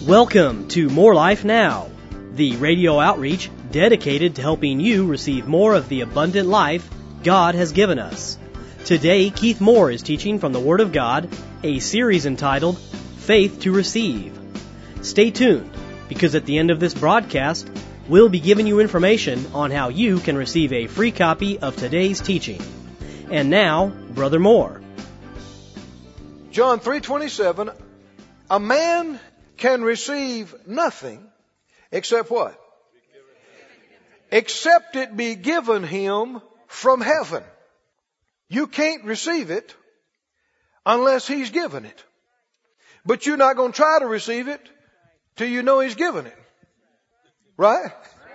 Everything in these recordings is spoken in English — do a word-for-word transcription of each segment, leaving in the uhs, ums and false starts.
Welcome to More Life Now, the radio outreach dedicated to helping you receive more of the abundant life God has given us. Today, Keith Moore is teaching from the Word of God, a series entitled Faith to Receive. Stay tuned, because at the end of this broadcast, we'll be giving you information on how you can receive a free copy of today's teaching. And now, Brother Moore. John three twenty-seven, a man can receive nothing except what? Except it be given him from heaven. You can't receive it unless he's given it. But you're not going to try to receive it till you know he's given it. Right?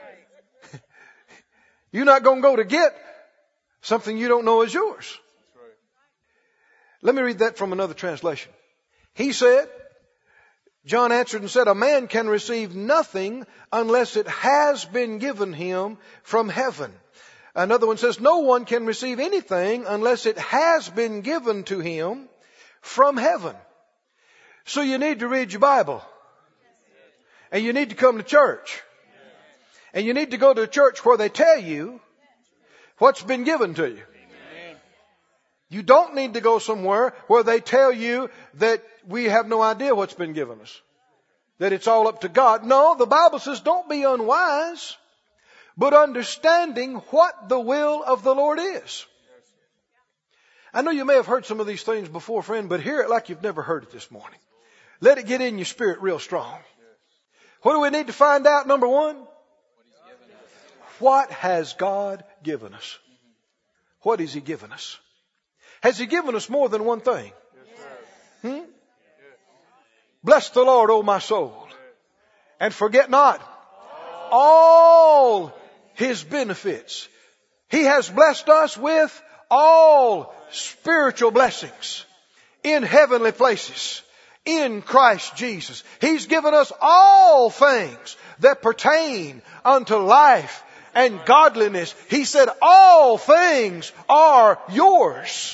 You're not going to go to get something you don't know is yours. Let me read that from another translation. He said, John answered and said, a man can receive nothing unless it has been given him from heaven. Another one says, no one can receive anything unless it has been given to him from heaven. So you need to read your Bible. And you need to come to church. And you need to go to a church where they tell you what's been given to you. You don't need to go somewhere where they tell you that we have no idea what's been given us. That it's all up to God. No, the Bible says don't be unwise, but understanding what the will of the Lord is. I know you may have heard some of these things before, friend, but hear it like you've never heard it this morning. Let it get in your spirit real strong. What do we need to find out? Number one, what has God given us? What has He given us? Has He given us more than one thing? Hmm? Bless the Lord, O my soul, and forget not all His benefits. He has blessed us with all spiritual blessings in heavenly places in Christ Jesus. He's given us all things that pertain unto life and godliness. He said all things are yours.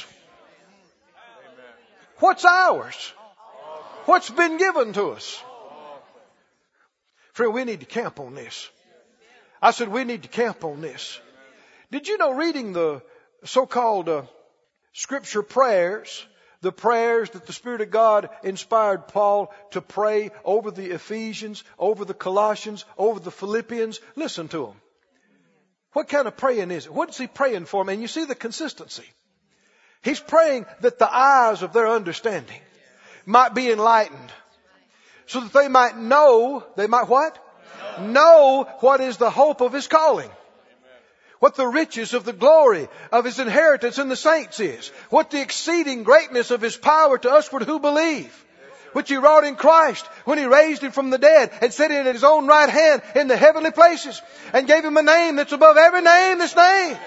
What's ours? What's been given to us? Friend, we need to camp on this. I said we need to camp on this. Did you know reading the so-called uh, scripture prayers, the prayers that the Spirit of God inspired Paul to pray over the Ephesians, over the Colossians, over the Philippians, listen to them. What kind of praying is it? What is he praying for them? And you see the consistency. He's praying that the eyes of their understanding might be enlightened. So that they might know, they might what? Know what is the hope of His calling. What the riches of the glory of His inheritance in the saints is. What the exceeding greatness of His power to usward who believe. Which He wrought in Christ when He raised Him from the dead and set Him at His own right hand in the heavenly places. And gave Him a name that's above every name that's named.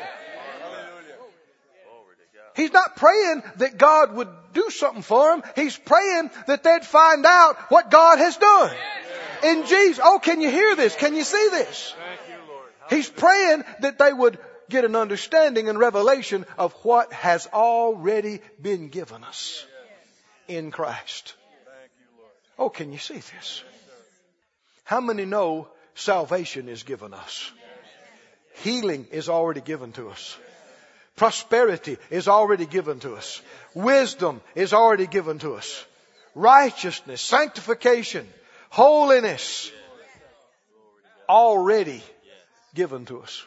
He's not praying that God would do something for him. He's praying that they'd find out what God has done. In Jesus. Oh, can you hear this? Can you see this? He's praying that they would get an understanding and revelation of what has already been given us in Christ. Oh, can you see this? How many know salvation is given us? Healing is already given to us. Prosperity is already given to us. Wisdom is already given to us. Righteousness, sanctification, holiness, already given to us.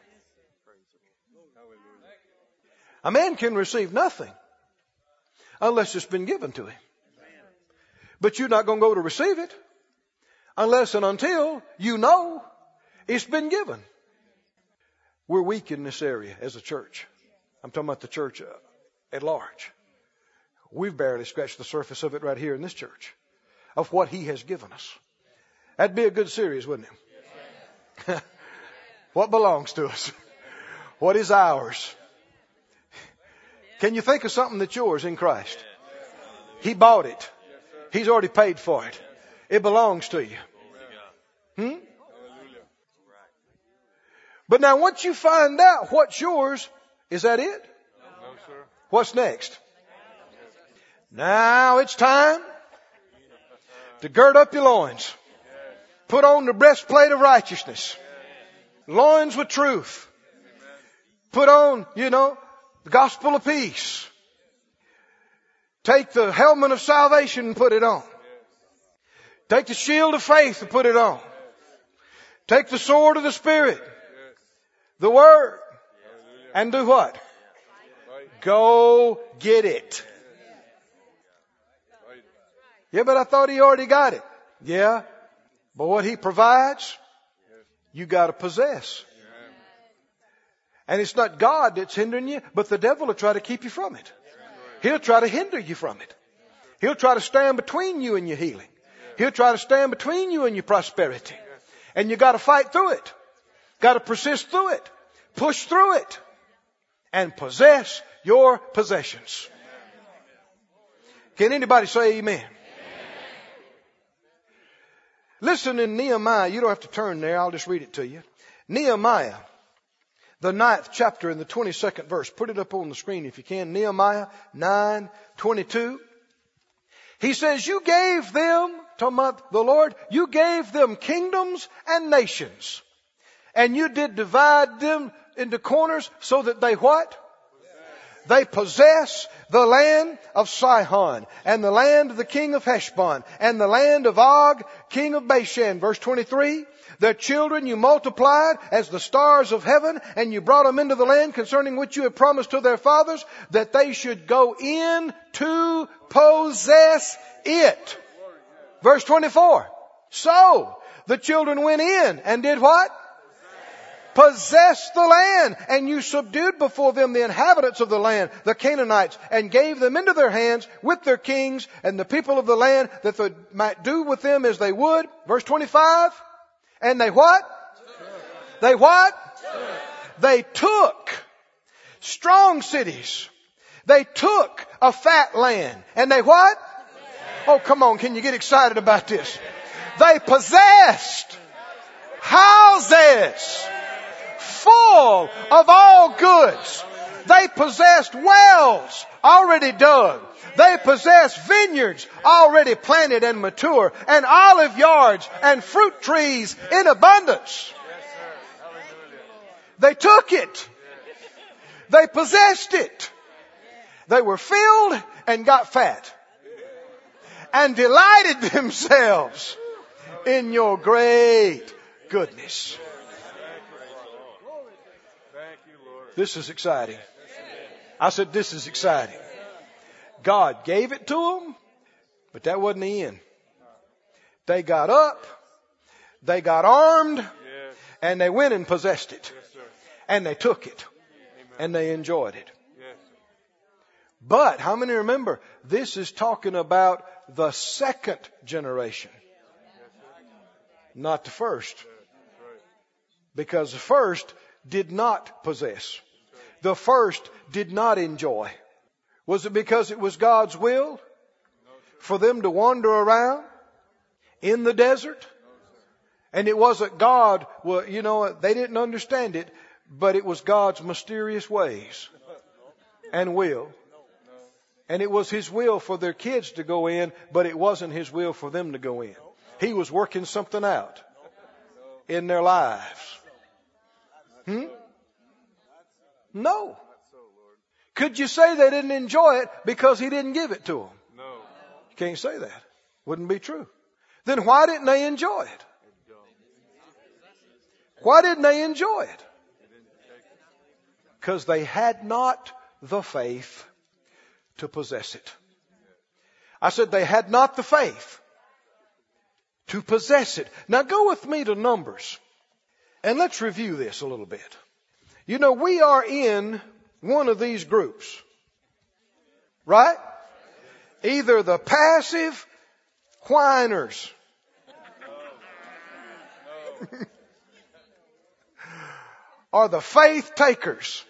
A man can receive nothing unless it's been given to him. But you're not going to go to receive it unless and until you know it's been given. We're weak in this area as a church. I'm talking about the church at large. We've barely scratched the surface of it right here in this church. Of what He has given us. That'd be a good series, wouldn't it? What belongs to us? What is ours? Can you think of something that's yours in Christ? He bought it. He's already paid for it. It belongs to you. Hmm? But now once you find out what's yours, is that it? No, sir. What's next? Now it's time to gird up your loins. Put on the breastplate of righteousness. Loins with truth. Put on, you know, the gospel of peace. Take the helmet of salvation and put it on. Take the shield of faith and put it on. Take the sword of the Spirit, the Word, and do what? Go get it. Yeah, but I thought he already got it. Yeah, but what he provides, you got to possess. And it's not God that's hindering you, but the devil will try to keep you from it. He'll try to hinder you from it. He'll try to stand between you and your healing. He'll try to stand between you and your prosperity. And you got to fight through it. Got to persist through it. Push through it. And possess your possessions. Can anybody say amen? Amen? Listen in Nehemiah. You don't have to turn there. I'll just read it to you. Nehemiah, the ninth chapter in the twenty-second verse. Put it up on the screen if you can. Nehemiah nine twenty-two. He says, you gave them, talking about the Lord, you gave them kingdoms and nations. And you did divide them into corners so that they what? They possess the land of Sihon, and the land of the king of Heshbon, and the land of Og, king of Bashan. Verse twenty-three. Their children you multiplied as the stars of heaven, and you brought them into the land concerning which you had promised to their fathers, that they should go in to possess it. Verse twenty-four. So the children went in and did what? Possess the land, and you subdued before them the inhabitants of the land, the Canaanites, and gave them into their hands with their kings and the people of the land, that they might do with them as they would. Verse twenty-five. And they what? Took. They what? Took. They took strong cities. They took a fat land. And they what? Took. Oh, come on. Can you get excited about this? They possessed houses full of all goods. They possessed wells already dug. They possessed vineyards already planted and mature, and olive yards and fruit trees in abundance. They took it. They possessed it. They were filled and got fat, and delighted themselves in your great goodness. This is exciting. I said, this is exciting. God gave it to them, but that wasn't the end. They got up, they got armed, and they went and possessed it. And they took it, and they enjoyed it. But how many remember, this is talking about the second generation, not the first. Because the first did not possess. The first did not enjoy. Was it because it was God's will for them to wander around in the desert? And it wasn't God, well, you know, they didn't understand it, but it was God's mysterious ways and will. And it was His will for their kids to go in, but it wasn't His will for them to go in. He was working something out in their lives. Hmm? No. Could you say they didn't enjoy it because He didn't give it to them? No. You can't say that. Wouldn't be true. Then why didn't they enjoy it? Why didn't they enjoy it? Because they had not the faith to possess it. I said they had not the faith to possess it. Now go with me to Numbers, and let's review this a little bit. You know, we are in one of these groups, right? Either the passive whiners or the faith takers.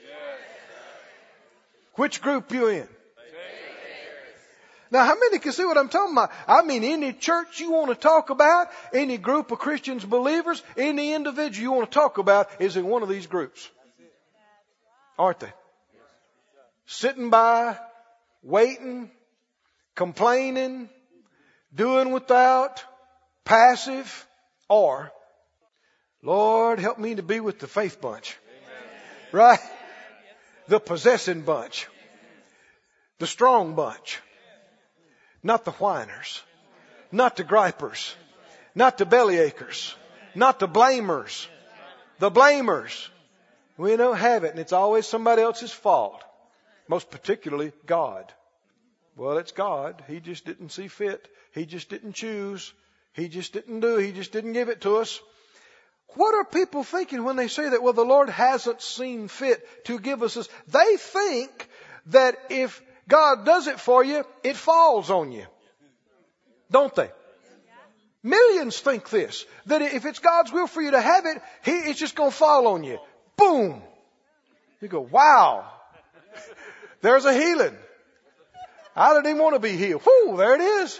Which group you in? Now, how many can see what I'm talking about? I mean, any church you want to talk about, any group of Christians, believers, any individual you want to talk about is in one of these groups. Aren't they? Sitting by, waiting, complaining, doing without, passive, or, Lord, help me to be with the faith bunch. Right? The possessing bunch. The strong bunch. Not the whiners. Not the gripers. Not the bellyachers. Not the blamers. The blamers. We don't have it, and it's always somebody else's fault. Most particularly God. Well, it's God. He just didn't see fit. He just didn't choose. He just didn't do. He just didn't give it to us. What are people thinking when they say that? Well, the Lord hasn't seen fit to give us this. They think that if God does it for you, it falls on you. Don't they? Millions think this. That if it's God's will for you to have it, He, it's just going to fall on you. Boom. You go, wow. There's a healing. I didn't even want to be healed. Whoo, there it is.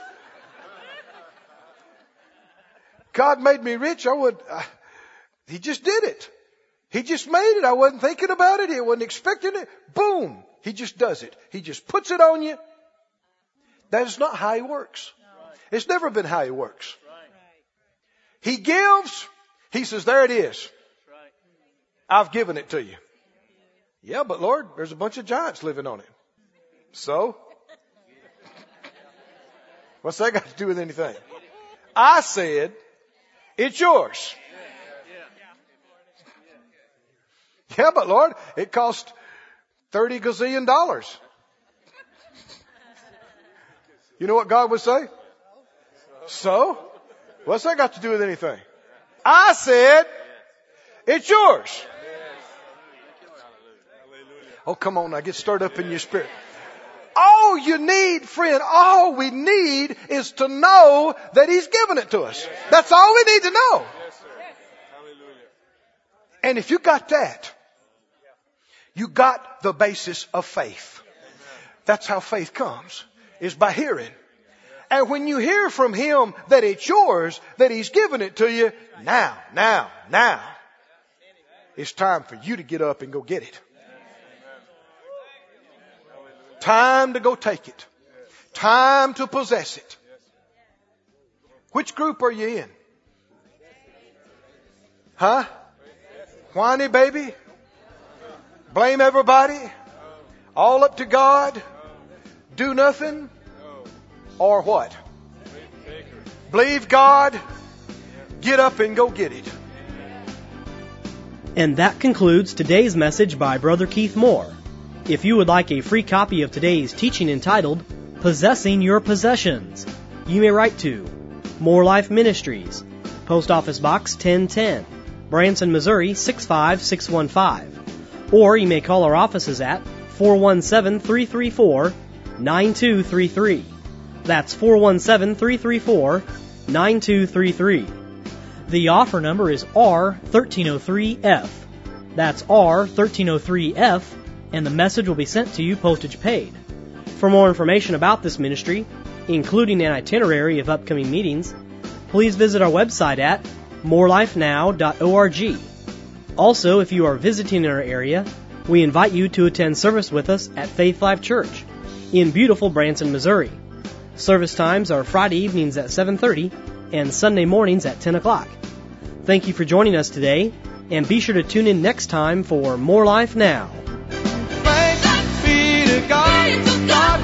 God made me rich. I would... I, He just did it. He just made it. I wasn't thinking about it. I wasn't expecting it. Boom. He just does it. He just puts it on you. That is not how He works. It's never been how He works. He gives. He says, there it is. I've given it to you. Yeah, but Lord, there's a bunch of giants living on it. So? What's that got to do with anything? I said, it's yours. Yeah, but Lord, it cost thirty gazillion dollars. You know what God would say? So? What's that got to do with anything? I said, it's yours. Oh, come on now, get stirred up in your spirit. All you need, friend, all we need is to know that He's given it to us. That's all we need to know. And if you got that, you got the basis of faith. That's how faith comes, is by hearing. And when you hear from Him that it's yours, that He's given it to you, now, now, now, it's time for you to get up and go get it. Time to go take it. Time to possess it. Which group are you in? Huh? Whiny baby? Blame everybody? All up to God? Do nothing? Or what? Believe God? Get up and go get it. And that concludes today's message by Brother Keith Moore. If you would like a free copy of today's teaching entitled, Possessing Your Possessions, you may write to More Life Ministries, Post Office Box ten ten, Branson, Missouri six five six one five. Or you may call our offices at four one seven, three three four, nine two three three. That's four one seven, three three four, nine two three three. The offer number is R thirteen oh three F. That's R thirteen oh three F, and the message will be sent to you postage paid. For more information about this ministry, including an itinerary of upcoming meetings, please visit our website at more life now dot org. Also, if you are visiting our area, we invite you to attend service with us at Faith Life Church in beautiful Branson, Missouri. Service times are Friday evenings at seven thirty and Sunday mornings at ten o'clock. Thank you for joining us today, and be sure to tune in next time for More Life Now. Thanks be to God, God